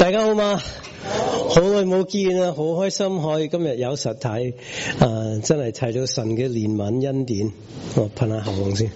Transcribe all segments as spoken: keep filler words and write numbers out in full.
大家好嗎？好耐冇見啊，好開心可以今日有實體，啊，真係睇到神嘅憐憫恩典。我噴下喉嚨先。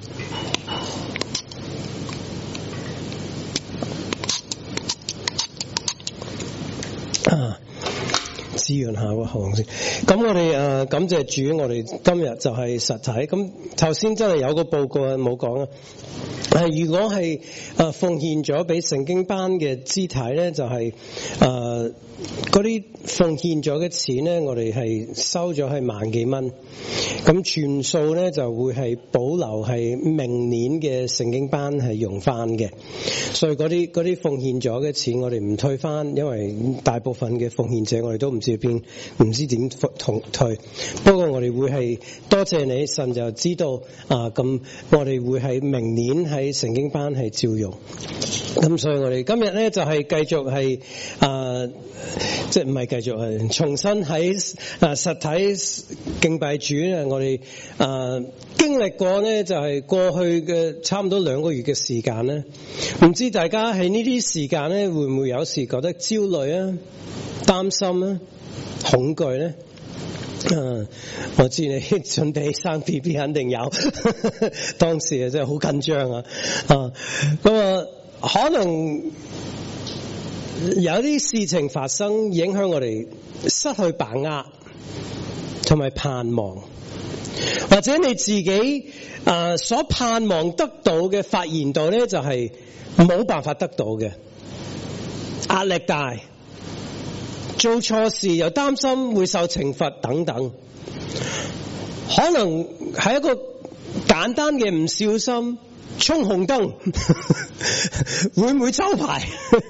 啊，滋潤下個喉嚨先。咁我哋誒感謝主，我哋今日就係實體。咁頭先真係有個報告冇講啊。誒，如果係誒奉獻咗俾聖經班嘅肢體咧，就係誒嗰啲奉獻咗嘅錢咧，我哋係收咗係萬幾蚊，咁全數咧就會係保留係明年嘅聖經班係用翻嘅，所以嗰啲嗰啲奉獻咗嘅錢我哋唔退翻，因為大部分嘅奉獻者我哋都唔知邊，唔知點同退。不過我哋會係多謝你，神就知道啊，咁我哋會係明年喺聖經班係照用。咁所以我哋今日咧就係繼續係啊，即係唔係繼續係重新喺啊實體敬拜主啊！我哋啊經歷過咧就係過去嘅差唔多兩個月嘅時間咧，唔知大家喺呢啲時間咧會唔會有時覺得焦慮啊、擔心啊、恐懼咧？啊！我知你準備生 B B 肯定有，當時啊真係好緊張啊！啊咁啊，可能有啲事情發生，影響我哋失去把握同埋盼望，或者你自己啊所盼望得到嘅發現到咧，就係冇辦法得到嘅，壓力大。做錯事又擔心會受懲罰等等，可能係一個簡單嘅唔小心衝紅燈，會唔會抽牌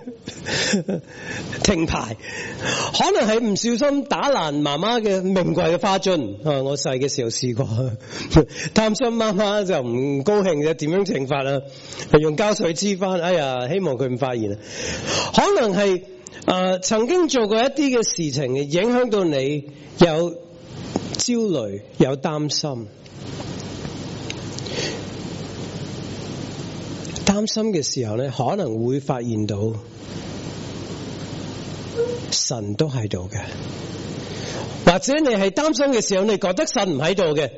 停牌？可能係唔小心打爛媽媽嘅名貴嘅花樽啊！我細嘅時候試過，擔心媽媽就唔高興嘅，點樣懲罰啊？用膠水黐翻，哎呀，希望佢唔發現啊！可能係啊、呃，曾經做過一啲嘅事情，影響到你有焦慮、有擔心。擔心嘅時候咧，可能會發現到神都喺度嘅，或者你係擔心嘅時候，你覺得神唔喺度嘅。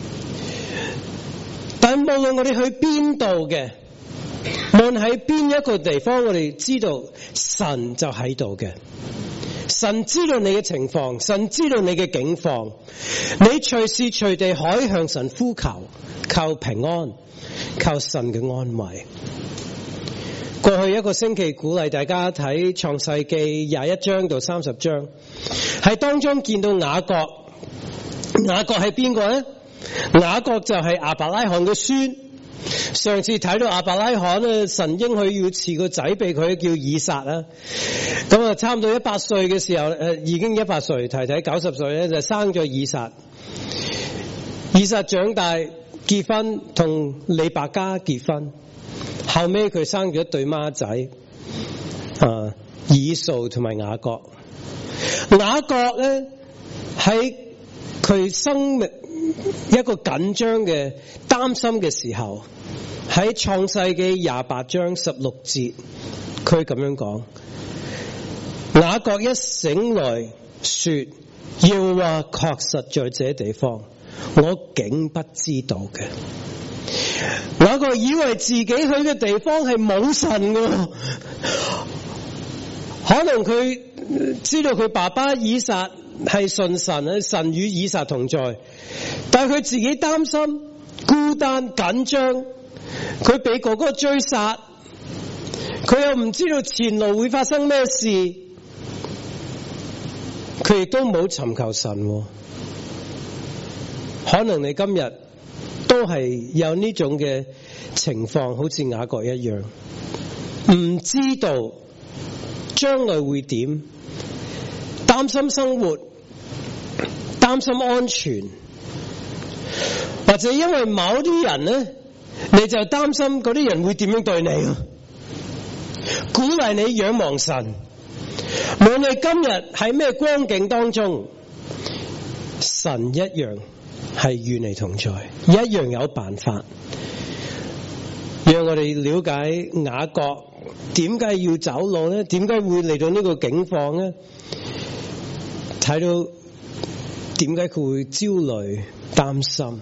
但無論我哋去邊度嘅，無論喺邊一個地方，我哋知道神就喺度嘅。神知道你嘅情況，神知道你嘅境況，你隨時隨地可以向神呼求，求平安，求神嘅安慰。過去一個星期鼓勵大家睇創世記廿一章到三十章，喺當中見到雅各。雅各係邊個呢？雅各就係亞伯拉罕嘅孫。上次睇到亞伯拉罕咧，神應許要賜個仔俾佢，叫以撒啦。咁啊，差唔多一百歲嘅時候，誒，已經一百歲，提提九十歲咧就生咗以撒。以撒長大結婚，同利百加結婚，後尾佢生咗一對孖仔，啊，以掃同埋雅各。雅各咧喺佢生命一個緊張嘅擔心嘅時候，喺創世記廿八章十六節，佢咁樣講：雅各一醒來說，耶和華確實在這地方，我竟不知道嘅。雅各以為自己去嘅地方係冇神嘅，可能佢知道佢爸爸以撒係信神，神與以撒同在，但係佢自己擔心、孤單、緊張，佢俾哥哥追殺，佢又唔知道前路會發生咩事，佢亦都冇尋求神。可能你今日都係有呢種嘅情況，好似雅各一樣，唔知道將來會點，擔心生活，擔心安全，或者因為某啲人呢，你就擔心嗰啲人會點樣對你。鼓勵你仰望神，無論你今日喺咩光景當中，神一樣係與你同在，一樣有辦法，讓我哋了解雅各點解要走路咧？點解會嚟到呢個境況咧？睇到點解佢會焦慮擔心？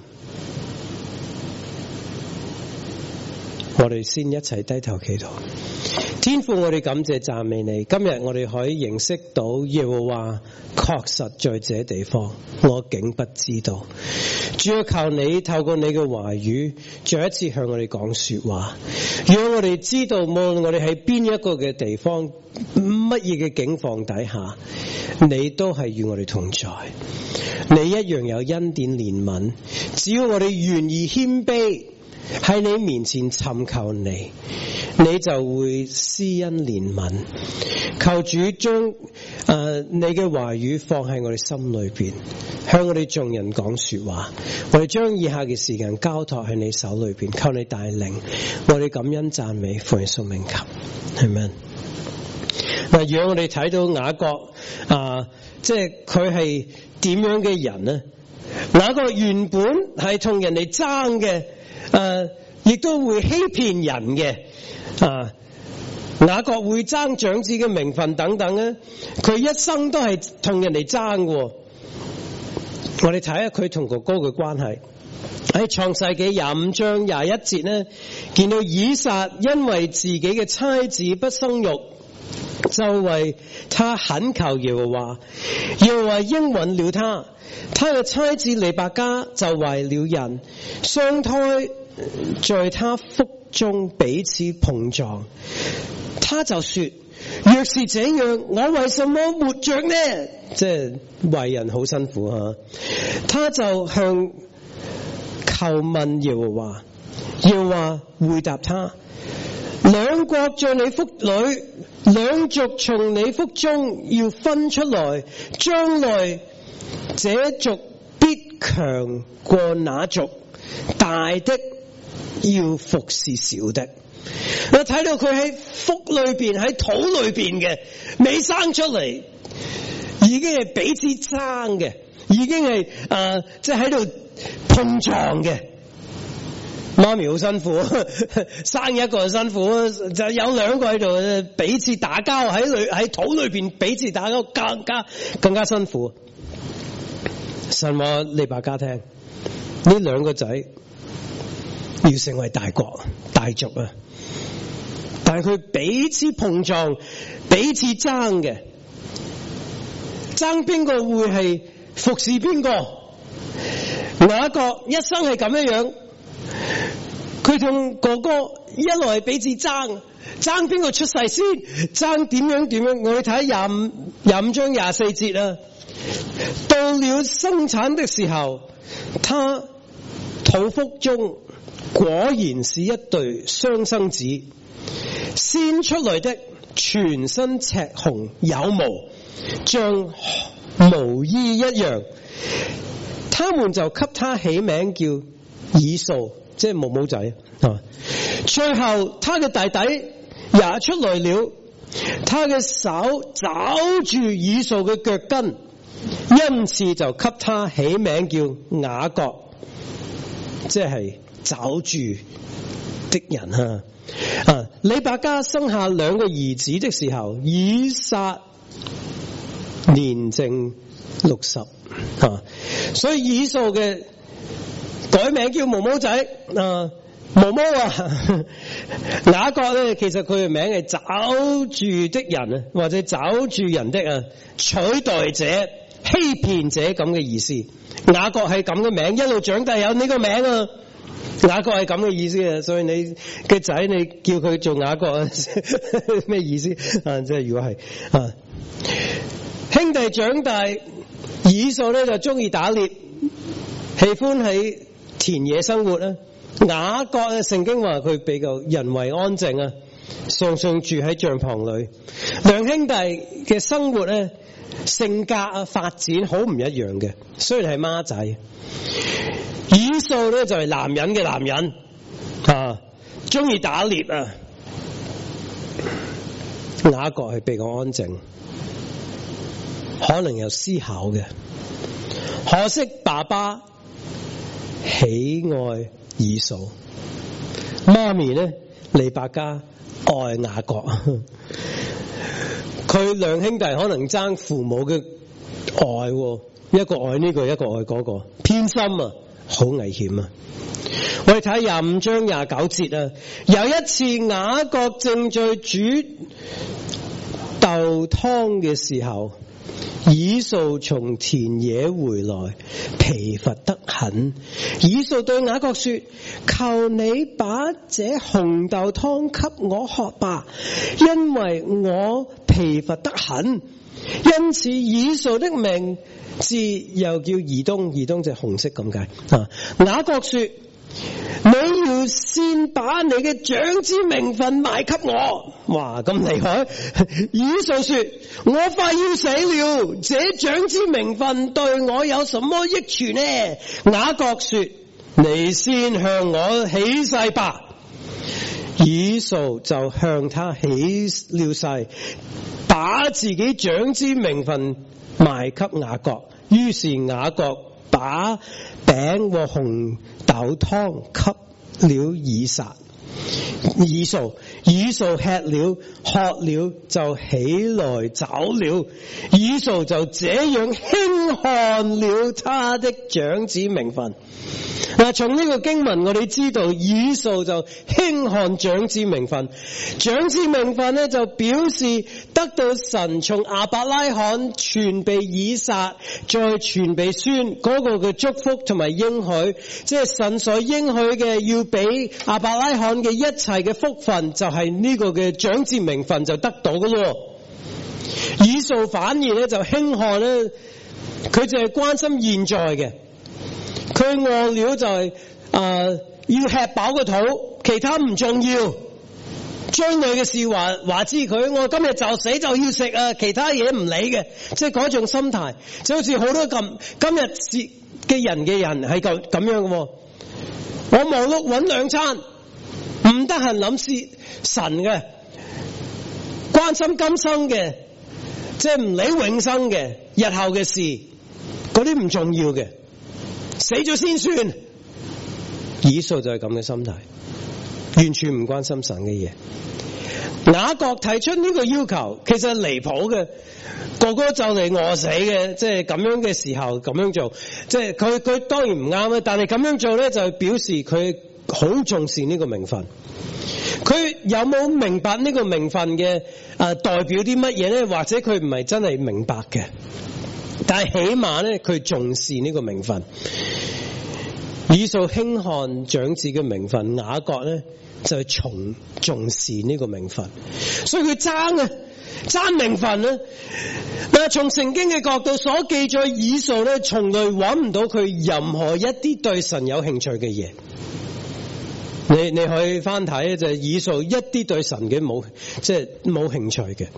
我哋先一齊低頭祈禱。天父，我哋感謝讚美你。今日我哋可以認識到耶和華確實在這地方，我竟不知道。主要靠你透過你嘅話語，再一次向我哋講說話，讓我哋知道，無論我哋喺邊一個嘅地方，乜嘢嘅境況底下，你都係與我哋同在。你一樣有恩典憐憫，只要我哋願意謙卑，喺你面前尋求你，你就會施恩憐憫。求主將誒、呃、你嘅話語放喺我哋心裏邊，向我哋眾人講說話。我哋將以下嘅時間交託喺你手裏邊，求你帶領。我哋感恩讚美，奉耶穌名求，係咪？嗱，如果我哋睇到雅各啊，即係佢係點樣嘅人呢？雅各原本係同人哋爭嘅。誒、呃，亦都會欺騙人嘅，啊，雅各會爭長子嘅名分等等咧，佢一生都係同人哋爭嘅。我哋睇下佢同哥哥嘅關係。喺創世紀廿五章廿一節咧，見到以撒因為自己嘅妻子不生育，就為他懇求耶和華，耶和華應允了他。他嘅妻子利百加就懷了孕，雙胎在他腹中彼此碰撞。他就說：若是這樣，我為什麼活着呢？即係為人好辛苦吓。他就向求問耶和華，耶和華回答他：兩國在你腹裏，兩族從你腹中要分出來，將來這族必強過那族，大的要服侍小的。我睇到佢喺腹裏邊，喺土裏邊嘅，未生出嚟，已經係彼此爭嘅，已經係誒，即係喺度碰撞嘅。媽咪好辛苦，生一個辛苦，就有兩個喺度彼此打交，喺裏喺土裏邊彼此打交，更加更加辛苦。神話利百加聽，呢兩個仔要成為大國大族啊！但係佢彼此碰撞，彼此爭嘅，爭邊個會係服侍邊個？雅各一生係咁樣樣，佢同哥哥一來彼此爭，爭邊個出世先，爭點樣點樣。我哋睇廿五廿五章廿四節啊，到了生產的時候，他肚腹中果然是一對雙生子，先出來的全身赤紅有毛，像毛衣一樣。他們就給他起名叫以掃，即係毛毛仔啊。最後他嘅弟弟也出來了，他嘅手抓住以掃嘅腳跟，因此就給他起名叫雅各，即係抓住的人啊。啊，利百加生下兩個兒子的時候，以撒年正六十啊，所以以掃嘅改名叫毛毛仔啊，毛毛啊。雅各咧，其實佢嘅名係抓住的人啊，或者抓住人的啊，取代者、欺騙者咁嘅意思。雅各係咁嘅名，一路長大有呢個名啊。雅各係咁嘅意思啊，所以你嘅仔你叫佢做雅各啊，咩意思啊？即係如果係啊，兄弟長大，以掃咧就中意打獵，喜歡喺田野生活啊。雅各嘅聖經話佢比較人為安靜啊，常常住喺帳篷裏。兩兄弟嘅生活咧，性格啊發展好唔一樣嘅，雖然係孖仔。以掃咧就係男人嘅男人啊，中意打獵啊。雅各係比較安靜，可能有思考嘅。可惜爸爸喜愛以掃，媽咪咧利百加愛愛雅各。佢兩兄弟可能爭父母嘅愛，一個愛呢個，一個愛嗰個，偏心啊，好危險啊！我哋睇廿五章廿九節啊，有一次雅各正在煮豆湯嘅時候，以掃從田野回來，疲乏得很。以掃對雅各說：求你把這紅豆湯給我喝吧，因為我疲乏得很。因此以掃的名字又叫以東，以東就係紅色咁解啊。雅各說：你要先把你嘅長子名分賣給我。哇，咁厲害！以掃說：我快要死了，這長子名分對我有什麼益處呢？雅各說：你先向我起誓吧。以掃就向他起了誓，把自己長子名分賣給雅各。於是雅各把餅和紅豆湯給了以撒。以掃，以掃吃了喝了就起來走了。以掃就這樣輕看了他的長子名分。嗱，從呢個經文我哋知道，以掃就輕看長子名分。長子名分呢，就表示得到神從亞伯拉罕傳俾以撒，再傳俾孫嗰個嘅祝福同埋應許，即係神所應許嘅要俾亞伯拉罕嘅一切嘅福分，就係呢個嘅長子名分就得到嘅咯。以掃反而咧就輕看咧，佢就係關心現在嘅。佢餓了就係、是、誒、呃、要吃飽個肚，其他唔重要。將來嘅事話話知佢，我今日就死就要食啊，其他嘢唔理嘅，即係嗰種心態，就好似好多咁今日嘅人嘅人係咁咁樣嘅。我忙碌搵兩餐，唔得閒諗事神嘅，關心今生嘅，即係唔理永生嘅日後嘅事，嗰啲唔重要嘅。死咗先算。以掃就係咁嘅心態，完全唔關心神嘅嘢。雅各提出呢個要求，其實離譜嘅，個個就嚟餓死嘅，即係咁樣嘅時候咁樣做，即係佢佢當然唔啱啦，但係咁樣做咧就表示佢好重視呢個名分。佢有冇明白呢個名分嘅誒代表啲乜嘢咧？或者佢唔係真係明白嘅？但係起碼咧，佢重視呢個名分。以掃輕看長子嘅名分，雅各咧就重重視呢個名分，所以佢爭啊，爭名分啊。但係從聖經嘅角度所記載，以掃咧從來揾唔到佢任何一啲對神有興趣嘅嘢。你你可以翻睇就係以掃一啲對神嘅冇，即係冇興趣嘅。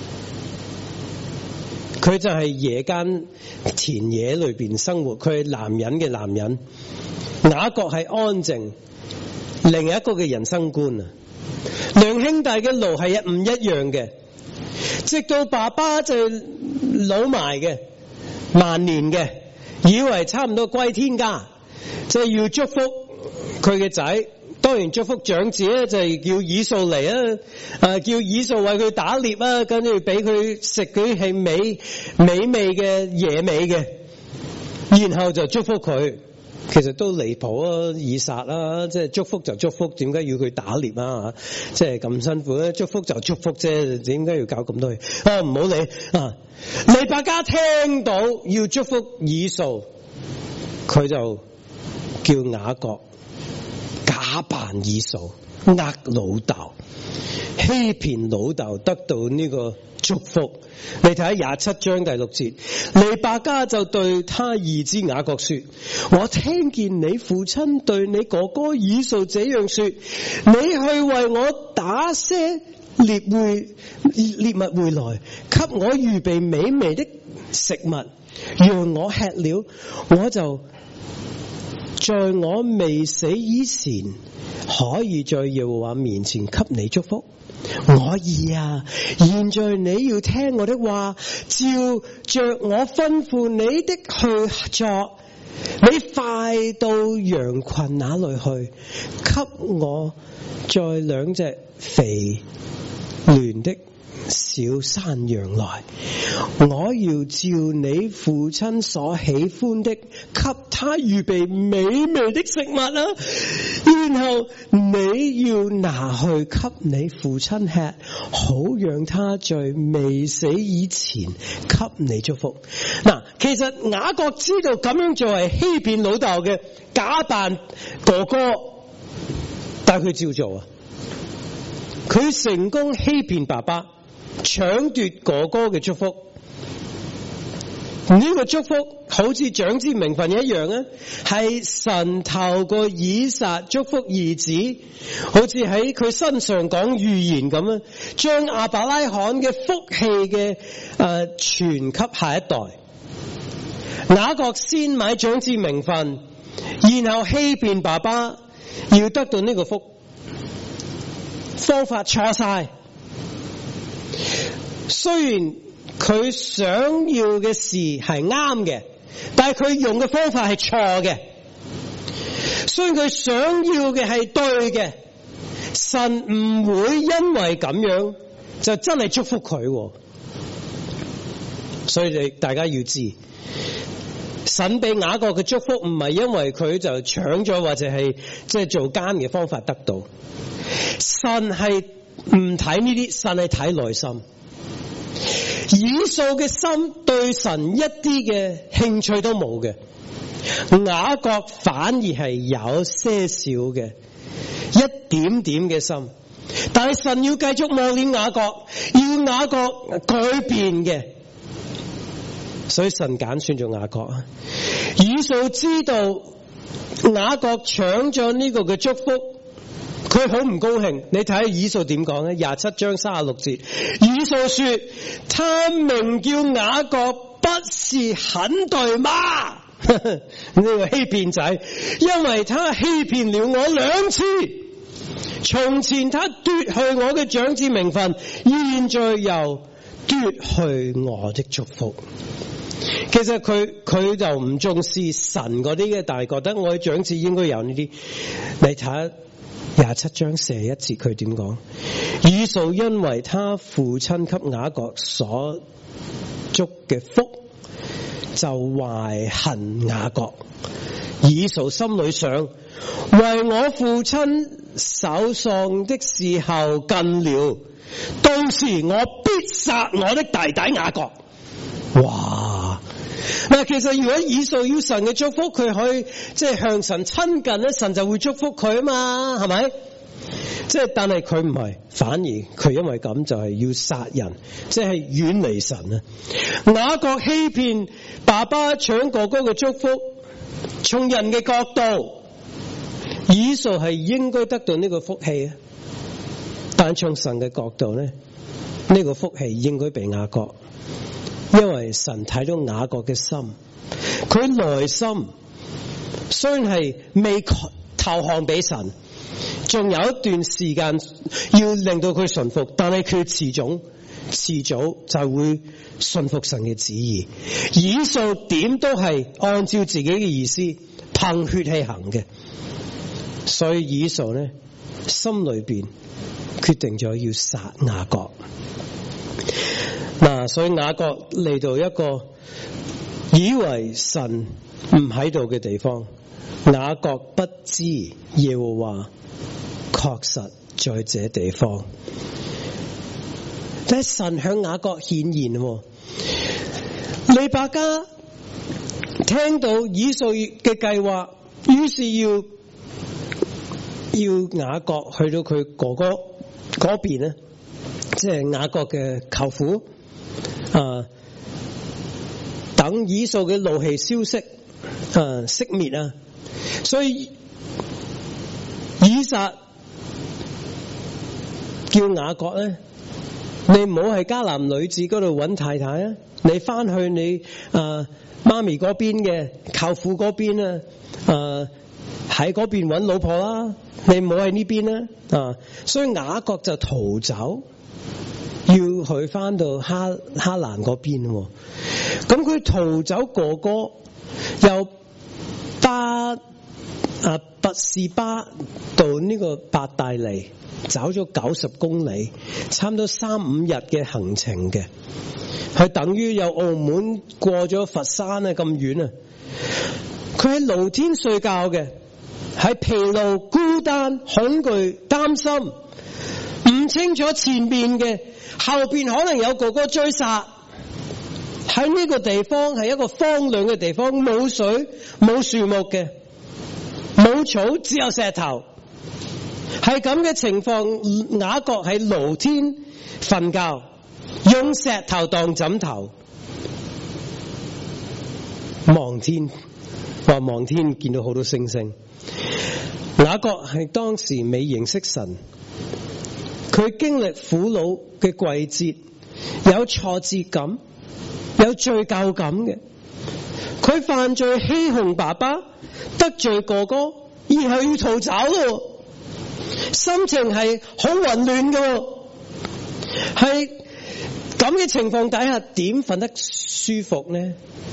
佢就係夜間田野裏邊生活，佢係男人嘅男人。雅各係安靜，另一個嘅人生觀啊。兩兄弟嘅路係唔一樣嘅，直到爸爸就老埋嘅，萬年嘅，以為差唔多歸天家，即係要祝福佢嘅仔。當然祝福長子咧，就係叫以掃嚟啊！啊，叫以掃為佢打獵啊，跟住俾佢食嗰啲係美美味嘅野味嘅，然後就祝福佢。其實都離譜啊！以撒啊，即係祝福就祝福，點解要佢打獵啊？即係咁辛苦咧，祝福就祝福啫，點解要搞咁多嘢？啊，唔好理啊！利百加聽到要祝福以掃，佢就叫雅各假扮以掃，呃老豆，欺騙老豆，得到呢個祝福。你睇下廿七章第六節，利百加就對他兒子雅各說：我聽見你父親對你哥哥以掃這樣說，你去為我打些獵回獵物回來，給我預備美味的食物，讓我吃了，我就在我未死以前，可以在耶和華面前給你祝福。我兒啊，現在你要聽我的話，照着我吩咐你的去做， 你快到羊群那裏去，給我再兩隻肥嫩的小山羊來，我要照你父親所喜歡的，給他預備美味的食物啦。然後你要拿去給你父親吃，好讓他在未死以前給你祝福。嗱，其實雅各知道咁樣做係欺騙老豆嘅，假扮哥哥，但係佢照做啊！佢成功欺騙爸爸，搶奪哥哥嘅祝福。呢、這個祝福好似長子名分一樣啊，係神透過以撒祝福兒子，好似喺佢身上講預言咁啊，將亞伯拉罕嘅福氣嘅誒傳給下一代。雅各先買長子名分，然後欺騙爸爸，要得到呢個福，方法錯晒。雖然佢想要嘅事係啱嘅，但係佢用嘅方法係錯嘅。雖然佢想要嘅係對嘅，神唔會因為咁樣就真係祝福佢。所以你大家要知，神俾雅各嘅祝福唔係因為佢就搶咗或者係即係做奸嘅方法得到。神係唔睇呢啲，神係睇內心。以掃嘅心對神一啲嘅興趣都冇嘅，雅各反而係有些少嘅一點點嘅心，但係神要繼續磨練雅各，要雅各改變嘅，所以神揀選咗雅各啊。以掃知道雅各搶咗呢個嘅祝福，佢好唔高興。你睇下以掃點講咧？廿七章三十六節，以掃說：他名叫雅各，不是很對嗎？呢個欺騙仔，因為他欺騙了我兩次。從前他奪去我嘅長子名分，現在又奪去我的祝福。其實佢佢就唔重視神嗰啲嘅，但係覺得我嘅長子應該有呢啲。你睇下廿七章四十一節佢點講？以掃因為他父親給雅各所祝嘅福，就懷恨雅各。以掃心裏想：為我父親守喪的時候近了，到時我必殺我的弟弟雅各。哇！嗱，其實如果以掃要神嘅祝福，佢可以即係向神親近咧，神就會祝福佢啊嘛，係咪？即係但係佢唔係，反而佢因為咁就係要殺人，即係遠離神啊！雅各欺騙爸爸搶哥哥嘅祝福，從人嘅角度，以掃係應該得到呢個福氣啊，但從神嘅角度咧，呢個福氣應該被雅各。因為神睇到雅各嘅心，佢內心雖然係未投降俾神，仲有一段時間要令到佢順服，但係佢遲早遲早就會順服神嘅旨意。以掃點都係按照自己嘅意思憑血氣行嘅，所以以掃呢心裏邊決定咗要殺雅各。嗱，所以雅各嚟到一個以為神唔喺度嘅地方，雅各不知耶和華確實在這地方。但係神向雅各顯現，利百加聽到以掃嘅計劃，於是要要雅各去到佢哥哥嗰邊咧，即係雅各嘅舅父。啊！等以掃嘅怒氣消息啊熄滅啊，所以以撒叫雅各咧，你唔好喺迦南女子嗰度揾太太啊，你翻去你啊媽咪嗰邊嘅舅父嗰邊啊，啊喺嗰邊揾老婆啦，你唔好喺呢邊啦啊！所以雅各就逃走。要佢翻到哈哈蘭嗰邊，咁佢逃走哥哥，又啊，拔士巴到呢個伯大尼走咗九十公里，差唔多三五日嘅行程嘅，係等於由澳門過咗佛山啊咁遠啊。佢喺露天睡覺嘅，喺疲勞、孤單、恐懼、擔心，唔清楚前面嘅，後邊可能有哥哥追殺。喺呢個地方係一個荒涼嘅地方，冇水、冇樹木嘅，冇草，只有石頭。係咁嘅情況，雅各喺露天瞓覺，用石頭當枕頭，望天，話望天見到好多星星。雅各係當時未認識神，佢經歷苦惱嘅季節，有挫折感，有罪疚感嘅。佢犯罪欺哄爸爸，得罪哥哥，然後要逃走咯，心情係好混亂嘅。係咁嘅情況底下，點瞓得舒服呢？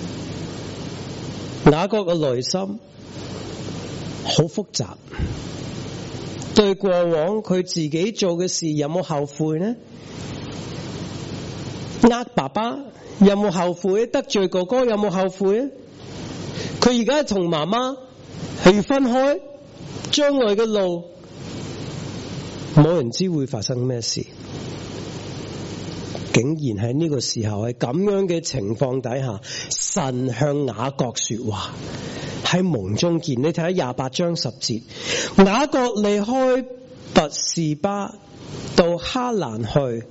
雅各嘅內心好複雜，對過往佢自己做嘅事有冇後悔呢？呃爸爸有冇後悔？得罪哥哥有冇後悔？佢而家同媽媽係要分開，將來嘅路冇人知會發生咩事。竟然喺呢個時候，喺咁樣嘅情況底下，神向雅各說話，喺夢中見。你睇下廿八章十節，雅各離開拔士巴到哈蘭去，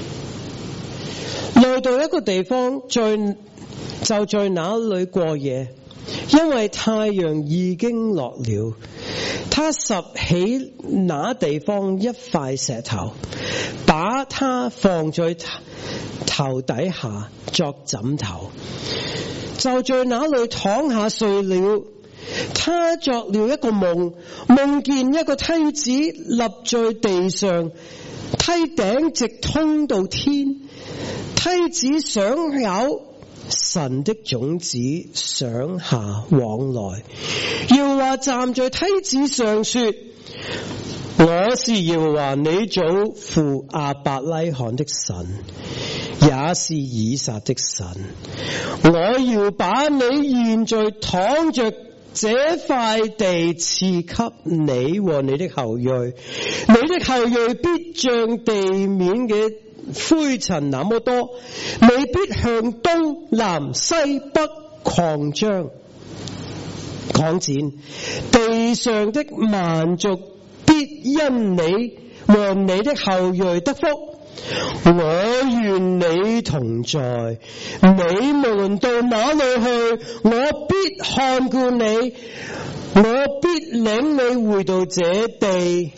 來到一個地方，在就在那裏過夜，因為太陽已經落了。他拾起那地方一塊石頭，把它放在頭底下作枕頭，就在那裏躺下睡了。他作了一個夢，夢見一個梯子立在地上，梯頂直通到天，梯子上有神的種子上下往來。耶和華站在梯子上說，我是耶和華你祖父亞伯拉罕的神，也是以撒的神。我要把你現在躺着這塊地賜給你和你的後裔，你的後裔必像地面嘅灰塵那麼多，你必向東南西北擴張擴展，地上的萬族必因你和你的後裔得福。我願你同在，你們到哪裏去，我必看顧你，我必領你回到這地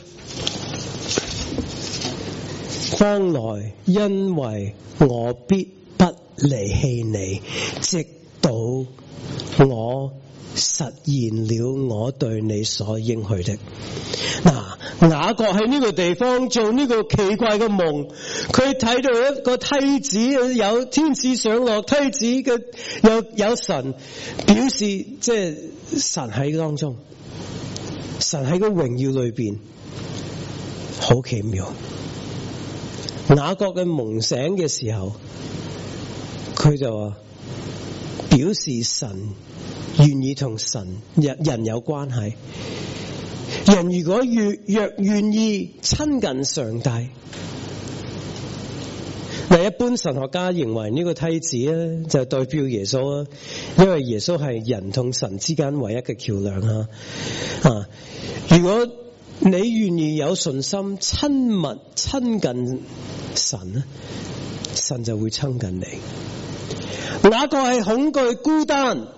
方來，因為我必不離棄你，直到我實現了我對你所應許的。嗱，雅各喺呢個地方做呢個奇怪嘅夢，佢睇到一個梯子，有天使上落，梯子嘅有有神，表示即係神喺當中，神喺個榮耀裏邊，好奇妙。雅各嘅夢醒嘅時候，佢就話表示神願意同神人人有關係。人如果越若願意親近上帝，嗱，一般神學家認為呢個梯子咧就代表耶穌啊，因為耶穌係人同神之間唯一嘅橋樑啊。啊，如果你願意有信心親密親近神咧，神就會親近你。雅各係恐懼孤單，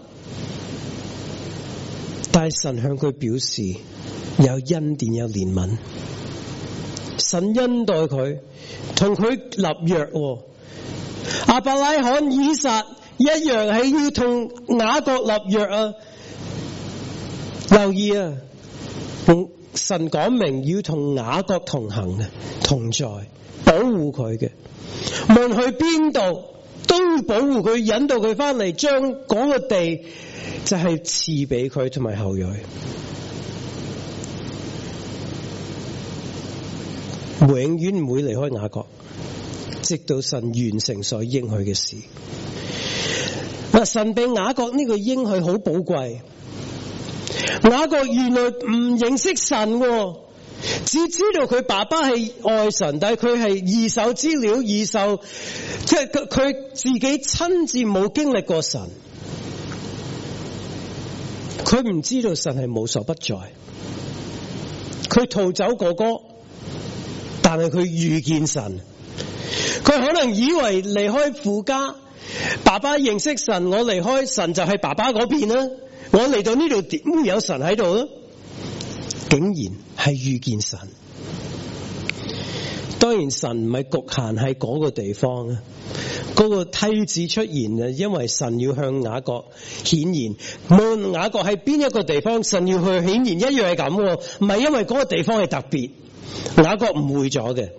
但係神向佢表示有恩典有憐憫，神恩待佢，同佢立約。亞伯拉罕、以撒一樣係要同雅各立約啊！留意啊，神講明要同雅各同行嘅，同在，保護佢嘅，無論去邊度都要保護佢，引導佢翻嚟，將嗰個地就係賜俾佢同埋後裔。 永遠唔會離開雅各，直到神完成所應許嘅事。嗱，神俾雅各呢個應許好寶貴。雅各原來唔認識神，只知道佢爸爸係愛神，但係佢係二手資料，二手即係佢佢自己親自冇經歷過神，佢唔知道神係無所不在。佢逃走哥哥，但係佢遇見神。佢可能以為離開父家，爸爸認識神，我離開神就係爸爸嗰邊啦。我嚟到呢度點會有神喺度咧？竟然係遇見神。當然神唔係局限喺嗰個地方啊，嗰個梯子出現啊，因為神要向雅各顯現。無論雅各喺邊一個地方，神要去顯現一樣係咁，唔係因為嗰個地方係特別。雅各誤會咗嘅。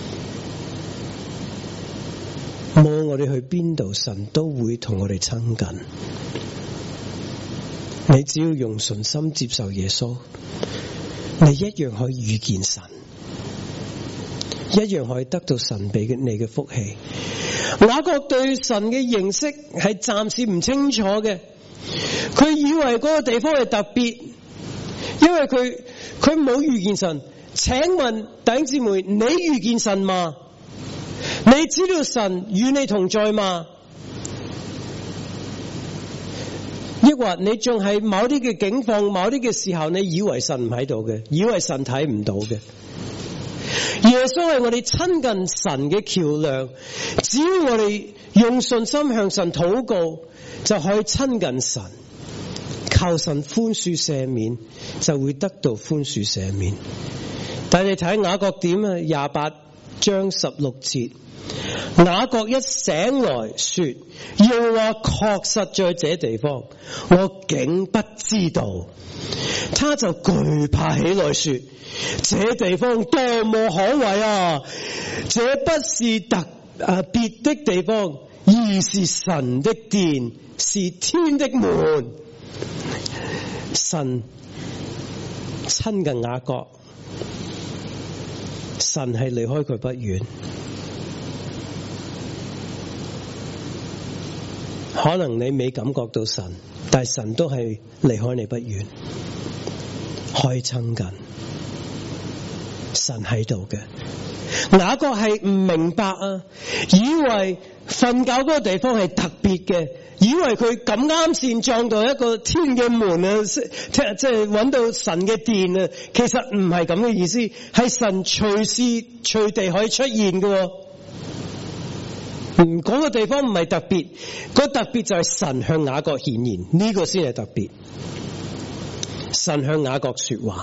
無論我哋去邊度，神都會同我哋親近。你只要用信心接受耶穌，你一樣可以遇見神，一樣可以得到神俾你嘅福氣。雅各對神嘅認識係暫時唔清楚嘅，佢以為嗰個地方係特別，因為佢佢冇遇見神。請問弟兄姊妹，你遇見神嗎？你知道神與你同在嗎？抑或你仲係某啲嘅境況，某啲嘅時候，你以為神唔喺度嘅，以為神睇唔到嘅。耶穌係我哋親近神嘅橋樑，只要我哋用信心向神禱告，就可以親近神，靠神寬恕赦免，就會得到寬恕赦免。但係你睇雅各點啊？廿八章十六節，雅各一醒來說，耶和華確實在這地方，我竟不知道。他就懼怕起來說，這地方多麼可畏啊！這不是特啊別的地方，而是神的殿，是天的門。神親近雅各，神係離開佢不遠。可能你未感覺到神，但係神都係離開你不遠，可以親近。神喺度嘅。雅各係唔明白啊，以為瞓覺嗰個地方係特別嘅，以為佢咁啱先撞到一個天嘅門啊，即係即係揾到神嘅殿啊。其實唔係咁嘅意思，係神隨時隨地可以出現嘅。嗯，嗰個地方唔係特別，嗰個特別就係神向雅各顯現，呢個先係特別。神向雅各說話，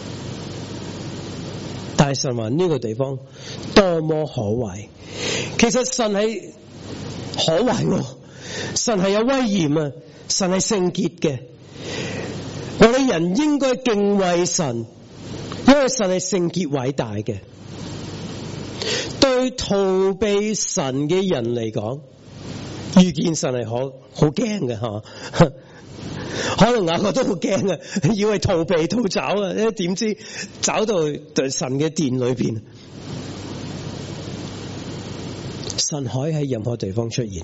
但係神話呢個地方多麼可畏。其實神係可畏喎，神係有威嚴啊，神係聖潔嘅。我哋人應該敬畏神，因為神係聖潔偉大嘅。對逃避神嘅人嚟講，遇見神係好好驚嘅吓。可能雅各都好驚啊，以為逃避逃走啊，點知走到神嘅殿裏邊。神可以喺任何地方出現。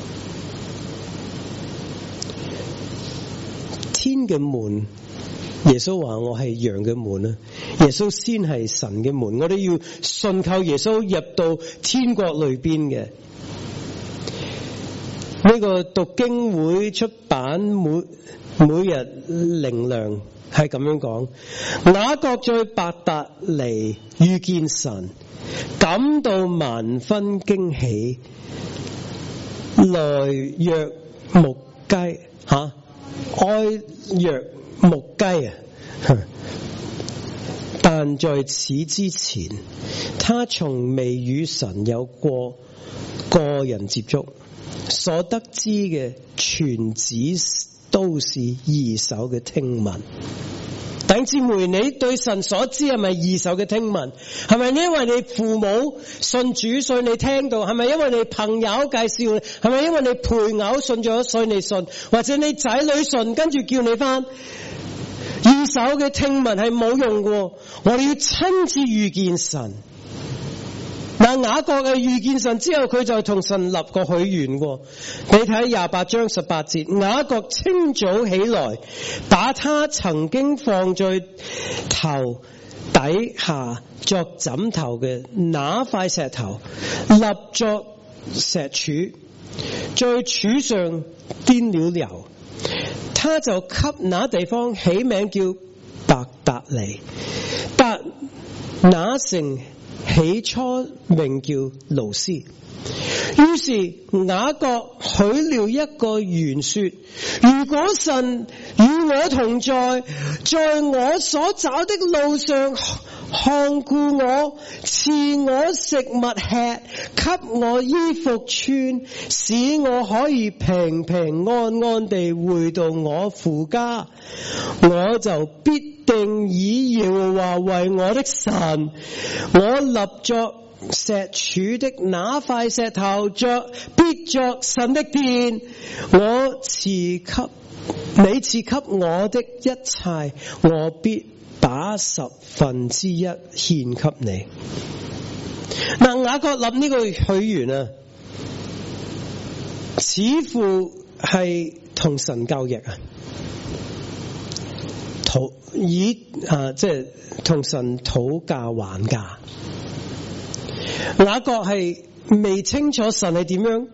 天嘅門，耶穌話我係羊嘅門啊！耶穌先係神嘅門，我哋要信靠耶穌入到天國裏邊嘅。呢個讀經會出版每每日靈糧係咁樣講，雅各在伯特利遇見神，感到萬分驚喜，來約木雞吓，愛約木雞啊！但在此之前，他從未與神有過個人接觸，所得知嘅全只都是二手嘅聽聞。弟兄姊妹，你對神所知係咪二手嘅聽聞？係咪因為你父母信主所以你聽到？係咪因為你朋友介紹？係咪因為你配偶信咗所以你信？或者你仔女信跟住叫你返？二手嘅聽聞係冇用嘅，我哋要親自遇見神， 嗱，雅各嘅遇見神之後，佢就同神立個許願。你睇廿八章十八節，雅各清早起來，把他曾經放在頭底下作枕頭嘅那塊石頭立作石柱，在柱上奠了油，他就給那地方起名叫伯特利。但那城起初名叫路斯。於是雅各許了一個願說，如果神與我同在，在我所走的路上看顧我，賜我食物吃，給我衣服穿，使我可以平平安安地回到我父家，我就必定以耶和華為我的神，我立作石柱的那塊石頭作必作神的殿，我賜給你賜給我的一切，我必把十分之一獻給你。嗱，雅各立呢個許願啊，似乎係同神交易啊，討以啊即係同神討價還價。雅各係未清楚神係點樣，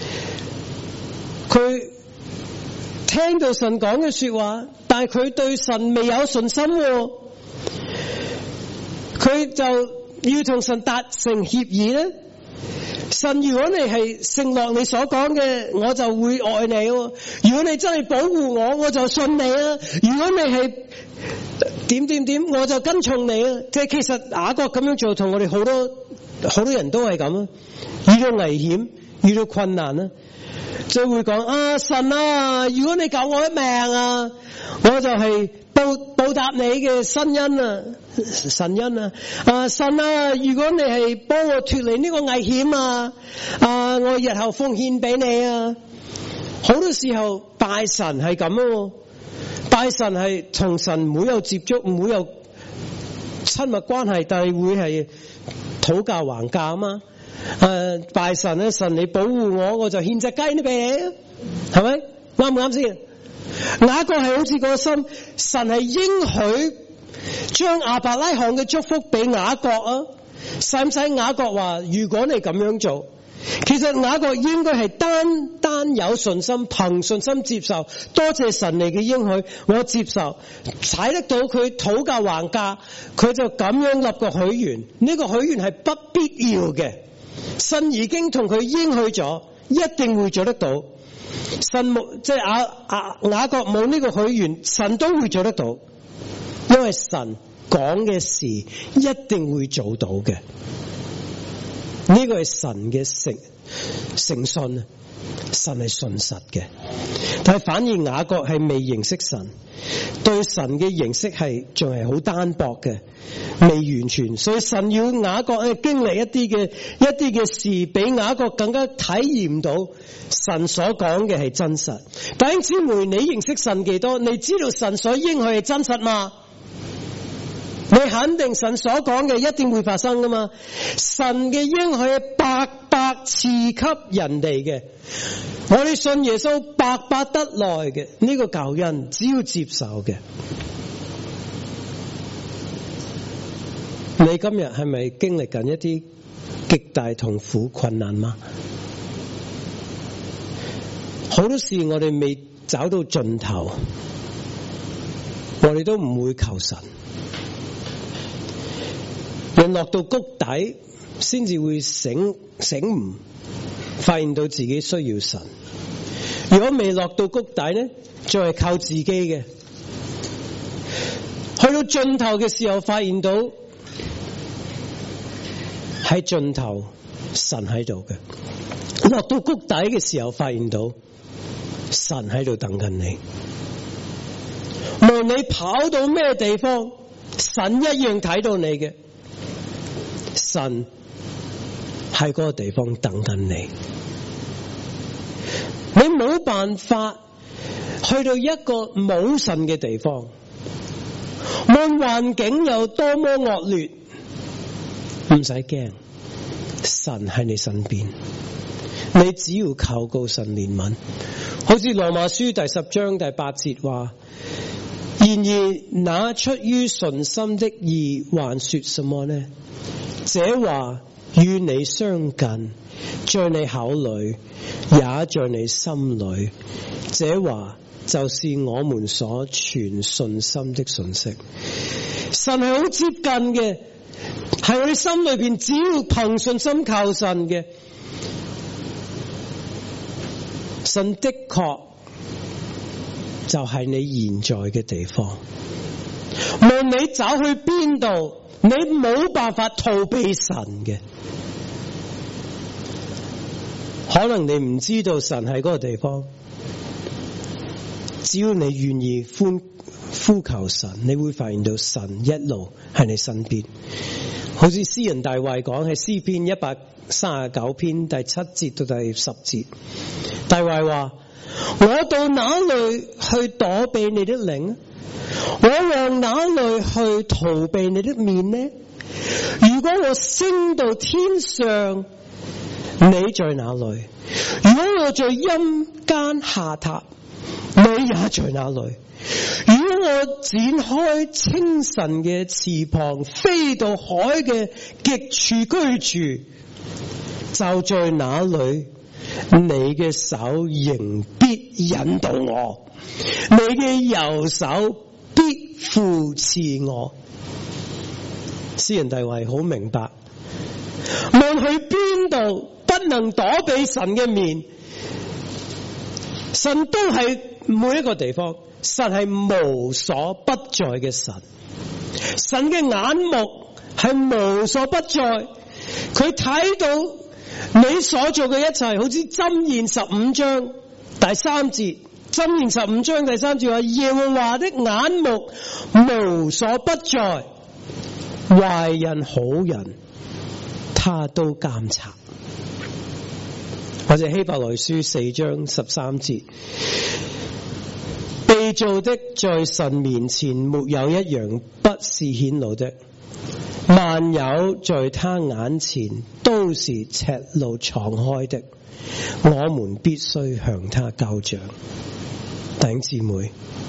佢聽到神講嘅說話，但係佢對神未有信心，佢就要同神達成協議咧。神，如果你係承諾你所講嘅，我就會愛你；如果你真係保護我，我就信你啊；如果你係點點點，我就跟從你啊。即係其實雅各咁樣做，同我哋好多好多人都係咁啊。遇到危險，遇到困難啊，就會講啊，神啊，如果你救我一命啊，我就係報報答你嘅新恩啊，神恩啊，啊神啊，如果你係幫我脫離呢個危險啊，啊我日後奉獻俾你啊。好多時候拜神係咁啊，拜神係同神唔會有接觸，唔會有親密關係，但係會係討價還價啊嘛。誒，拜神咧，神你保護我，我就獻隻雞呢俾你啊，係咪？啱唔啱先？雅各係好似個心，神係應許將亞伯拉罕嘅祝福俾雅各啊，使唔使雅各話如果你咁樣做？其實雅各應該係單單有信心，憑信心接受，多謝神嚟嘅應許，我接受，踩得到佢討價還價，佢就咁樣立個許願。呢個許願係不必要嘅，神已經同佢應許咗，一定會做得到。神冇即係雅雅雅各冇呢個許願，神都會做得到，因為神講嘅事一定會做到嘅。呢個係神嘅誠誠信啊，神係信實嘅。但係反而雅各係未認識神，對神嘅認識係仲係好單薄嘅，未完全。所以神要雅各咧經歷一啲嘅一啲嘅事，比雅各更加體驗到神所講嘅係真實。弟兄姊妹，你認識神幾多？你知道神所應許係真實嗎？你肯定神所講嘅一定會發生噶嘛？神嘅應許係白白賜給人哋嘅，我哋信耶穌白白得來嘅呢個救恩，只要接受嘅。你今日係咪經歷緊一啲極大痛苦困難嗎？好多事我哋未找到盡頭，我哋都唔會求神。人落到谷底，先至會醒醒悟，發現到自己需要神。如果未落到谷底呢，就係靠自己嘅。去到盡頭嘅時候，發現到喺盡頭神喺度嘅。落到谷底嘅時候，發現到神喺度等緊你。無論你跑到咩地方，神一樣睇到你嘅。神喺嗰個地方等緊你，你冇辦法去到一個冇神嘅地方，無論環境有多麼惡劣，唔使驚， 神喺你身邊，你只要求告神憐憫。好似羅馬書第十章第八節話，然而那出於信心的義還說什麼呢？這話與你相近，在你口裏也在你心裏，這話就是我們所傳信心的信息。神係好接近嘅，係我哋心裏邊只要憑信心靠神嘅，神的確就係你現在嘅地方。無論你走去邊度，你冇辦法逃避神嘅。可能你唔知道神喺嗰個地方，只要你願意呼呼求神，你會發現到神一路喺你身邊。好似詩人大衛講喺詩篇一百三十九篇第七節到第十節，大衛話：我到哪裏去躲避你的靈？我往哪裏去逃避你的面呢？如果我升到天上，你在哪裏？如果我在陰間下榻，你也在哪裏？如果我展開清晨嘅翅膀，飛到海嘅極處居住，就在那裏，你嘅手仍必引導我，你嘅右手必扶持我。詩人大衛好明白，無論去邊度，不能躲避神嘅面，神都係每一個地方，神係無所不在嘅神，神嘅眼目係無所不在，佢睇到你所做嘅一切。好似箴言十五章第三節，箴言十五章第三節話：耶和華的眼目無所不在，壞人好人他都監察。或者希伯來書四章十三節，被造的在神面前沒有一樣不是顯露的，萬有在他眼前都是赤露敞開的，我們必須向他交賬。弟兄姊妹，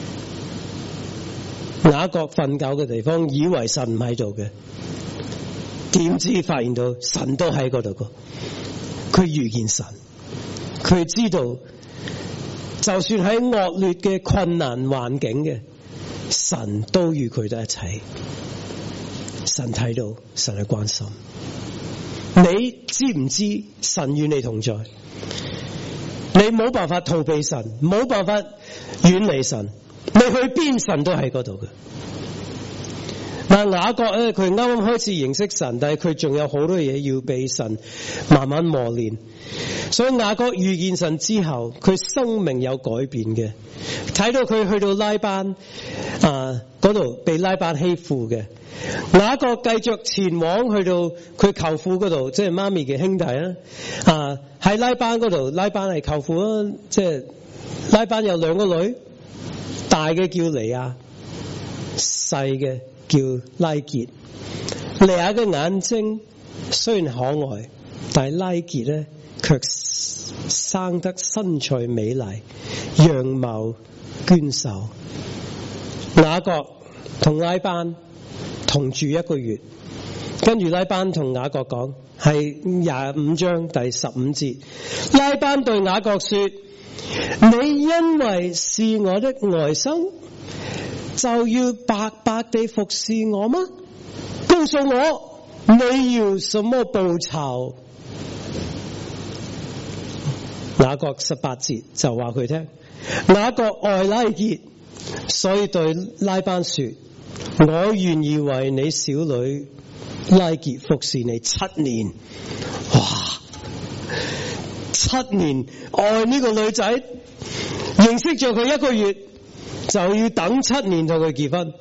雅各瞓覺嘅地方以為神唔喺度嘅，點知發現到神都喺嗰度個，佢遇見神，佢知道就算喺惡劣嘅困難環境嘅，神都與佢哋一齊。神睇到，神係關心。你知唔知神與你同在？你冇辦法逃避神，冇辦法遠離神，你去邊神都喺嗰度嘅。但雅各咧，佢啱啱開始認識神，但係佢仲有好多嘢要俾神慢慢磨練。所以雅各遇見神之後，佢生命有改變嘅。睇到佢去到拉班啊嗰度被拉班欺負嘅，雅各繼續前往去到佢舅父嗰度，即係媽咪嘅兄弟啊。啊喺拉班嗰度，拉班係舅父啊，即係拉班有兩個女，大嘅叫利亞，細嘅叫拉結。利亞嘅眼睛雖然可愛，但係拉結咧卻生得身材美麗，樣貌娟秀。雅各同拉班同住一個月，跟住拉班同雅各講，係廿五章第十五節，拉班對雅各說：你因為是我的外甥，就要白白地服侍我嗎？告訴我你要什麼報酬？雅各十八節就話佢聽，雅各愛拉結，所以對拉班說：我願意為你小女拉結服侍你七年。哇！七年愛呢個女仔，認識咗佢一個月，就要等七年同佢結婚。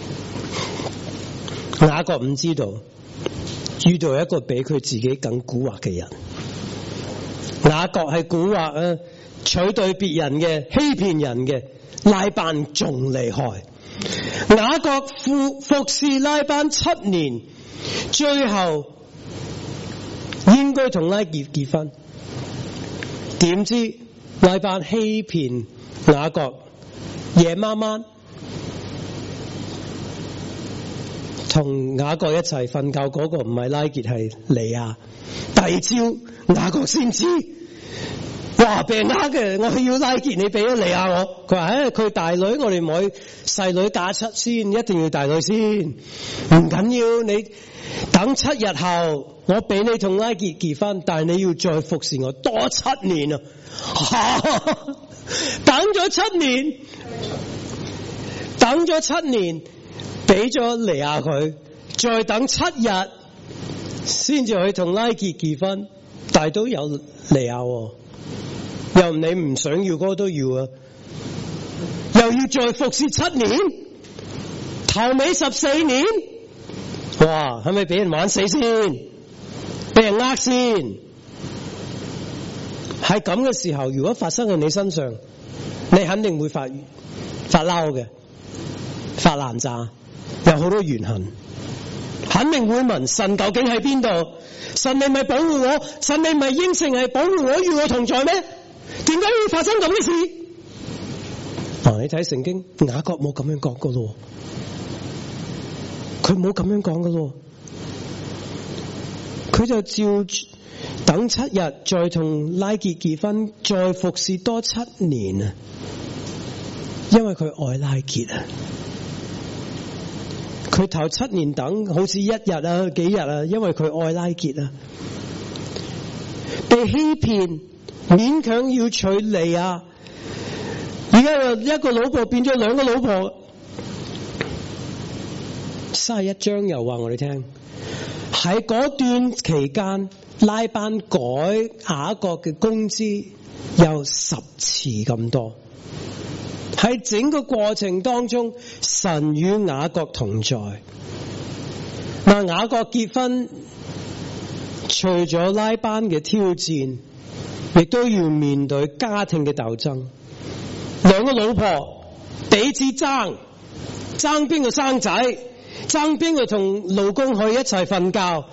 雅各唔知道遇到一個比佢自己更蠱惑嘅人。雅各係蠱惑啊，取對別人嘅，欺騙人嘅，拉班仲厲害。雅各服服侍拉班七年，最後應該同拉結結婚，點知拉班欺騙雅各，夜媽媽同雅各一齊瞓覺，嗰個唔係拉結係利亞。第二朝雅各先知，哇，俾人呃嘅，我要拉結，你俾咗利亞我。佢話誒，佢大女，我哋唔可以細女嫁出先，一定要大女先。唔緊要，你等七日後，我俾你同拉結結婚，但係你要再服侍我多七年啊！等咗七年，等咗七年，俾咗利亞佢，再等七日先至去同拉結結婚，但係都有利亞喎。又你唔想要嗰個都要啊，又要再服侍七年，頭尾十四年，哇，係咪俾人玩死先？俾人呃先？喺咁嘅時候，如果發生喺你身上，你肯定會發發嬲嘅，發爛渣，有好多怨恨，肯定會問神究竟喺邊度？神你咪保護我，神你咪應承係保護我，與我同在咩？點解會發生咁嘅事？啊，你睇聖經，雅各冇咁樣講噶咯，佢冇咁樣講噶咯，佢就照等七日，再同拉結結婚，再服侍多七年啊！因為佢愛拉結啊，佢頭七年等好似一日啊幾日啊，因為佢愛拉結啊，被欺騙。勉強要娶利亞，而家一個老婆變咗兩個老婆。三十一章又話我哋聽，喺嗰段期間，拉班改雅各嘅工資有十次咁多。喺整個過程當中，神與雅各同在。嗱，雅各結婚，除咗拉班嘅挑戰，亦都要面對家庭嘅鬥爭，兩個老婆彼此爭，爭邊個生仔，爭邊個同老公去一齊瞓覺，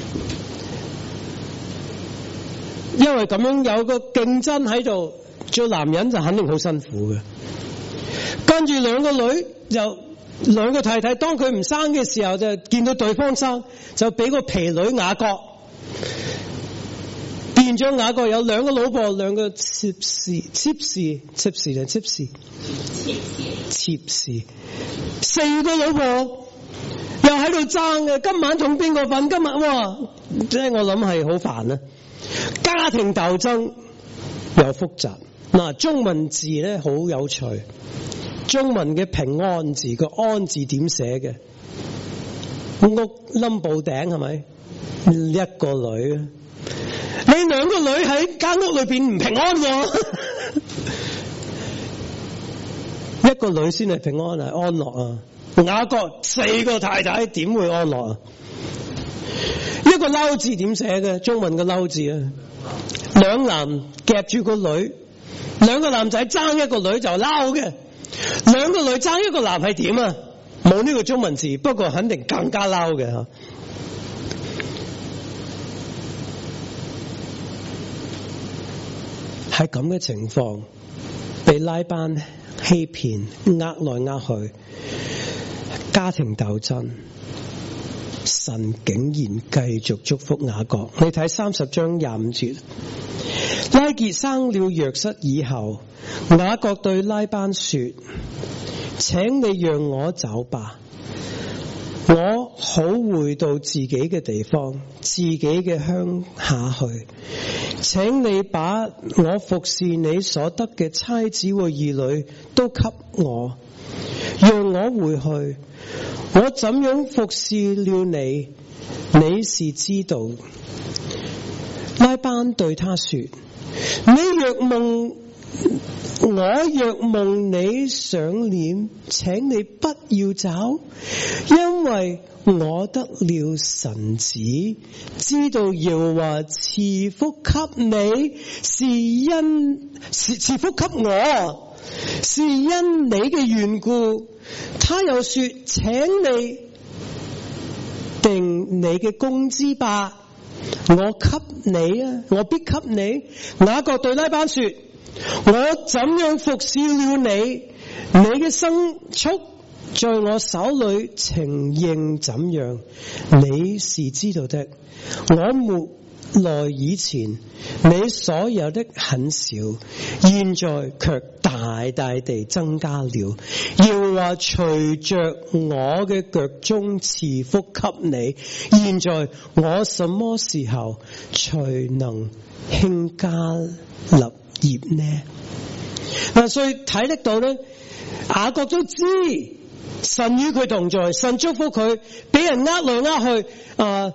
因為咁樣有個競爭喺度，做男人就肯定好辛苦嘅。跟住兩個女就兩個太太，當佢唔生嘅時候，就見到對方生，就俾個皮女雅各。變咗雅各有兩個老婆，兩個妾侍，妾侍，妾侍定妾侍，妾侍，四個老婆又喺度爭嘅，今晚同邊個瞓？今日哇，即係我諗係好煩啊！家庭鬥爭又複雜。嗱，中文字咧好有趣，中文嘅平安字個安字點寫嘅？屋冧布頂係咪？一個女啊！你兩個女喺間屋裏邊唔平安喎，一個女先係平安啊，安樂啊。雅各四個太太點會安樂啊？一個嬲字點寫嘅？中文嘅嬲字啊，兩男夾住個女，兩個男仔爭一個女就嬲嘅，兩個女爭一個男係點啊？冇呢個中文字，不過肯定更加嬲嘅吓。喺咁嘅情況，被拉班欺騙，呃來呃去，家庭鬥爭，神竟然繼續祝福雅各。你睇三十章廿五節，拉結生了約瑟以後，雅各對拉班說：請你讓我走吧，我好回到自己嘅地方，自己嘅鄉下去。請你把我服侍你所得嘅妻子和兒女都給我，讓我回去。我怎樣服侍了你，你是知道。拉班對他說：你若夢，我若夢你想念，請你不要走，因為我得了神旨，知道耶和華賜福給你，是因是賜福給我，是因你嘅緣故。他又說：請你定你嘅工資吧。 我給你啊，我必給你。雅各對拉班說：我怎樣服侍了你，你嘅牲畜在我手裏情形怎樣，你是知道的。我沒來以前，你所有的很少，現在卻大大地增加了。要話隨着我嘅腳中賜福給你，現在我什麼時候才能興家立業呢？嗱，所以睇得到咧，雅各都知神與佢同在，神祝福佢，俾人呃來呃去啊。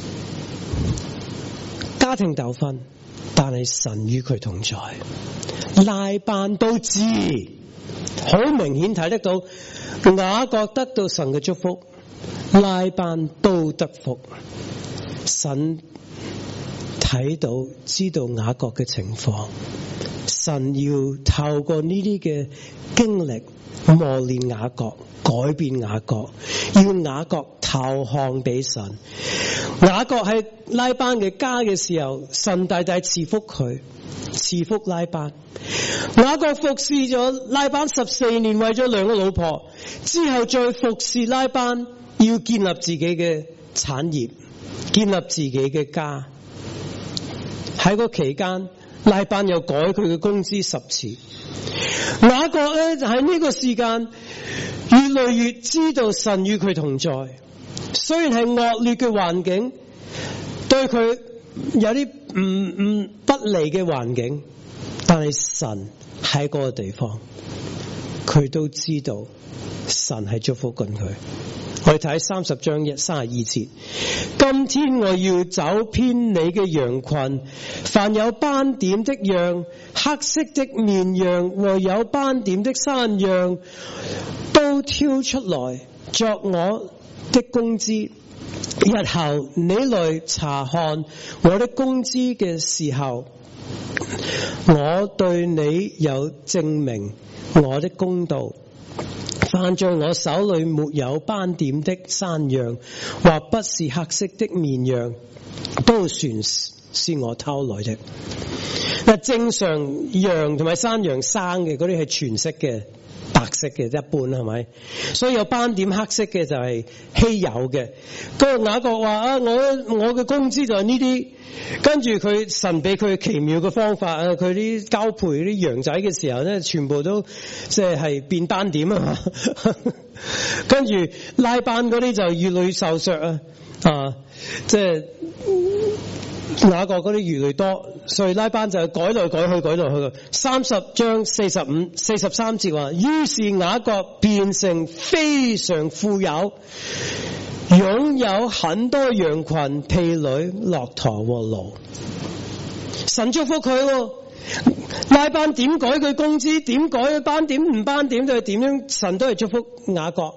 家庭糾紛，但係神與佢同在。拉班都知，好明顯睇得到，雅各得到神嘅祝福，拉班都得福。神睇到知道雅各嘅情況，神要透過呢啲嘅經歷磨練雅各，改變雅各，要雅各投降俾神。雅各喺拉班嘅家嘅時候，神大大賜福佢，賜福拉班。雅各服侍咗拉班十四年，為咗兩個老婆，之後再服侍拉班，要建立自己嘅產業，建立自己嘅家。喺個期間，拉班又改佢嘅工資十次。雅各咧就喺呢個時間越來越知道神與佢同在，雖然係惡劣嘅環境，對佢有啲唔唔不利嘅環境，但係神喺嗰個地方，佢都知道神係祝福緊佢。我哋睇三十章一三十二節，今天我要走遍你嘅羊群，凡有斑點的羊、黑色的綿羊和有斑點的山羊，都挑出來作我的工資。日後你來查看我的工資嘅時候，我對你有證明我的公道。凡在我手裏沒有斑點的山羊，或不是黑色的綿羊，都算是我偷來的。嗱，正常羊同埋山羊生嘅嗰啲係全色嘅、白色嘅，一般係咪？所以有斑點黑色嘅就係稀有嘅。嗰個雅各話啊，我我嘅工資就係呢啲。跟住佢神俾佢奇妙嘅方法啊，佢啲交配啲羊仔嘅時候咧，全部都即係係變斑點啊。跟住拉班嗰啲就越嚟越瘦削啊，啊，即係雅各嗰啲越嚟越多，所以拉班就改來改去改來去。三十章四十五四十三節話，於是雅各變成非常富有，擁有很多羊群、婢女、駱駝和驢。神祝福佢，拉班點改佢工資，點改佢斑點唔斑點，就係點樣，神都係祝福雅各。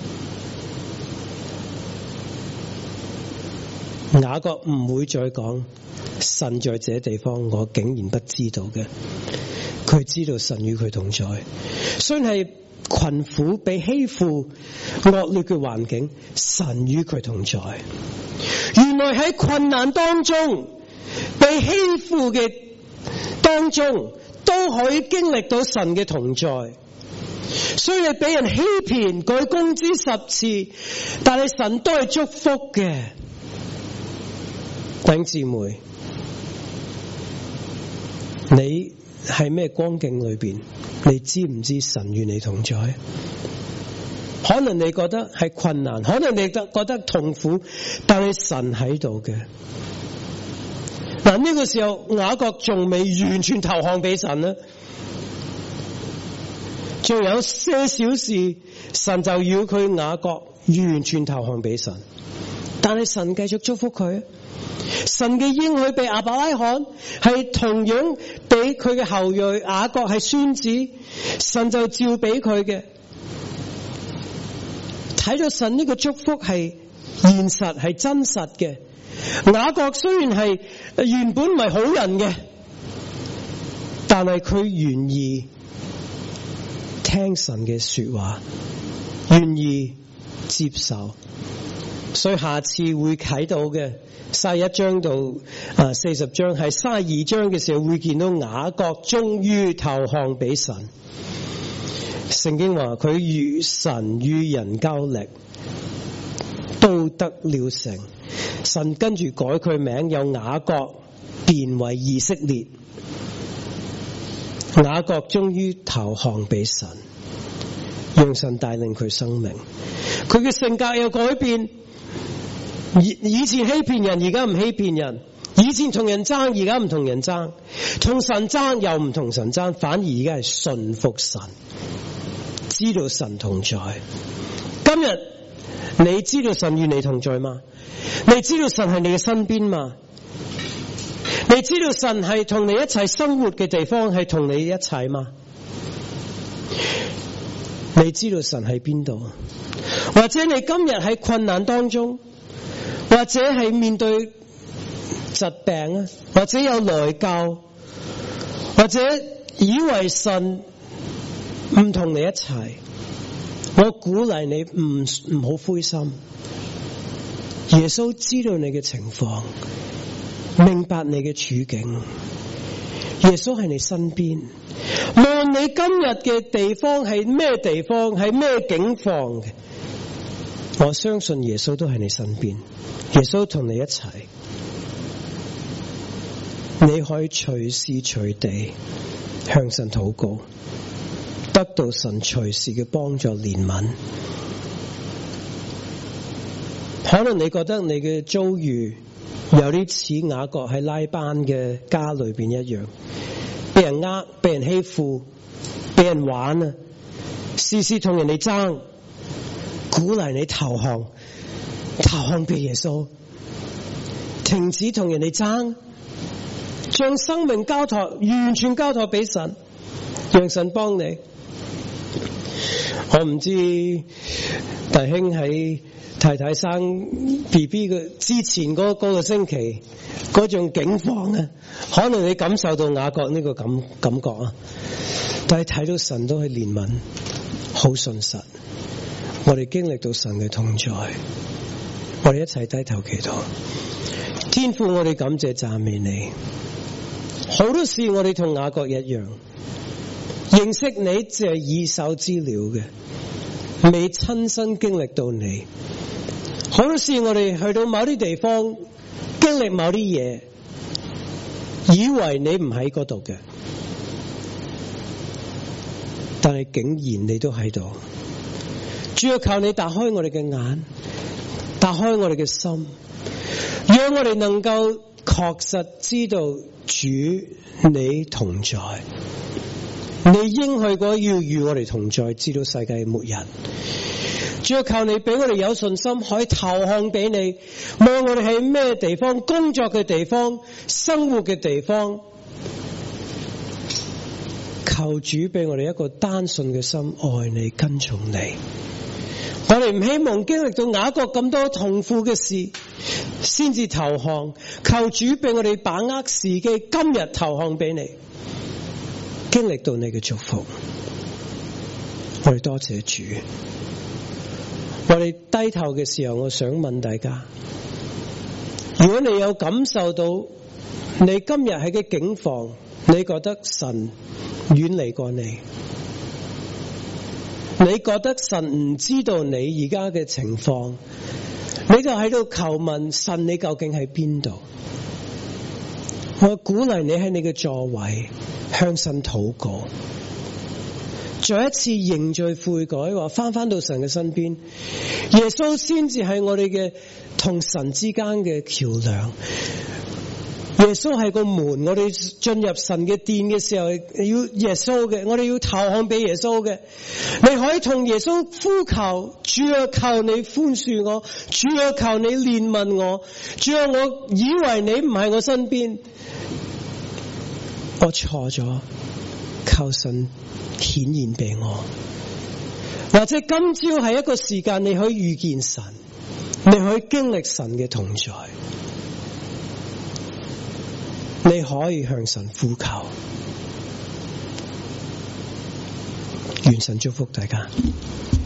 雅各唔會再講神在這地方我竟然不知道嘅，佢知道神與佢同在，雖然係困苦、被欺負、惡劣嘅環境，神與佢同在。原來喺困難當中、被欺負嘅當中，都可以經歷到神嘅同在。雖然俾人欺騙、改工資十次，但係神都係祝福嘅。弟兄姊妹，你係咩光景裏邊？你知唔知神與你同在？可能你覺得係困難，可能你覺得痛苦，但係神喺度嘅。嗱，呢個時候雅各仲未完全投降俾神啦，仲有些小事，神就要佢雅各完全投降俾神，但係神繼續祝福佢。神嘅應許俾亞伯拉罕，係同樣俾佢嘅後裔雅各係孫子，神就照俾佢嘅。睇到神呢個祝福係現實，係真實嘅。雅各雖然係原本唔係好人嘅，但係佢願意聽神嘅說話，願意接受。 所以下次會睇到嘅三十一章到啊四十章，係三十二章嘅時候會見到雅各終於投降俾神。聖經話佢與神與人交力，都得了成。神跟住改佢名，由雅各變為以色列。雅各終於投降俾神，讓神帶領佢生命。佢嘅性格有改變。以以前欺騙人，而家唔欺騙人；以前同人爭，而家唔同人爭；同神爭又唔同神爭，反而而家係信服神，知道神同在。今日你知道神與你同在嗎？你知道神係你嘅身邊嗎？你知道神係同你一齊生活嘅地方係同你一齊嗎？你知道神喺邊度？或者你今日喺困難當中，或者係面對疾病啊，或者有內疚，或者以為神唔同你一齊，我鼓勵你唔唔好灰心。耶穌知道你嘅情況，明白你嘅處境。耶穌喺你身邊，無論你今日嘅地方係咩地方，係咩境況嘅，我相信耶穌都喺你身邊。耶穌同你一齊，你可以隨時隨地向神禱告，得到神隨時嘅幫助憐憫。可能你覺得你嘅遭遇有啲似雅各喺拉班嘅家裏邊一樣，被人呃、被人欺負、被人玩啊，事事同人哋爭，鼓勵你投降，投降俾耶穌，停止同人哋爭，將生命交託，完全交託俾神，讓神幫你。我唔知弟兄喺太太生 B B 嘅之前嗰嗰個星期嗰種境況啊，可能你感受到雅各呢個感感覺啊，但係睇到神都係憐憫，好信實。我哋經歷到神嘅同在，我哋一齊低頭祈禱。天父，我哋感謝讚美你。好多事我哋同雅各一樣，認識你只係以手資料嘅，未親身經歷到你。好多時我哋去到某啲地方，經歷某啲嘢，以為你唔喺嗰度嘅，但係竟然你都喺度。主要靠你打開我哋嘅眼，打開我哋嘅心，讓我哋能夠確實知道主你同在。你應許過要與我哋同在，直到世界末日。主要靠你俾我哋有信心，可以投降俾你。無論我哋喺咩地方，工作嘅地方，生活嘅地方，求主俾我哋一個單純嘅心，愛你跟從你。我哋唔希望經歷到雅各咁多痛苦嘅事先至投降，求主俾我哋把握時機，今日投降俾你，經歷到你嘅祝福。我哋多謝主。我哋低頭嘅時候，我想問大家，如果你有感受到你今日喺嘅境況，你覺得神遠離過你，你覺得神唔知道你而家嘅情況，你就喺度求問神，你究竟喺邊度？我鼓勵你喺你嘅座位向神禱告，再一次認罪悔改，話翻翻到神嘅身邊。耶穌先至係我哋嘅同神之間嘅橋樑。耶穌係個門，我哋進入神嘅殿嘅時候，要耶穌嘅，我哋要投降俾耶穌嘅。你可以同耶穌呼求，主啊，求你寬恕我，主啊，求你憐憫我，主啊，我以為你唔喺我身邊，我錯咗，求神顯現俾我。或者今朝係一個時間，你可以遇見神，你可以經歷神嘅同在，你可以向神呼求。願神祝福大家。